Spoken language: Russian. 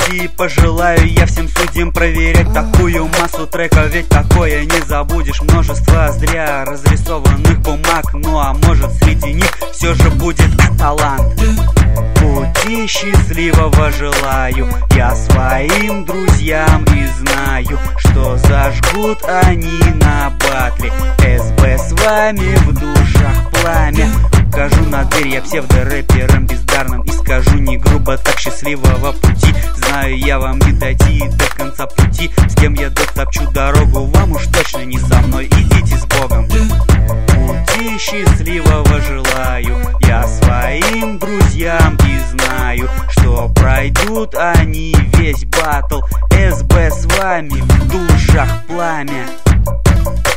пути пожелаю я всем судьям проверять такую массу треков, ведь такое не забудешь. Множество зря разрисованных бумаг, ну а может среди них все же будет талант. Пути счастливого желаю я своим друзьям и знаю, что зажгут они на батле. СБ с вами в душах пламя. Укажу на дверь я псевдорэпером бездарным и скажу не грубо так: счастливого пути. Знаю, я вам не дойти до конца пути. С кем я дотопчу дорогу, вам уж точно не со мной. Идите с Богом. Пути счастливого желаю я своим друзьям и знаю, что пройдут они весь батл. СБ с вами в душах пламя.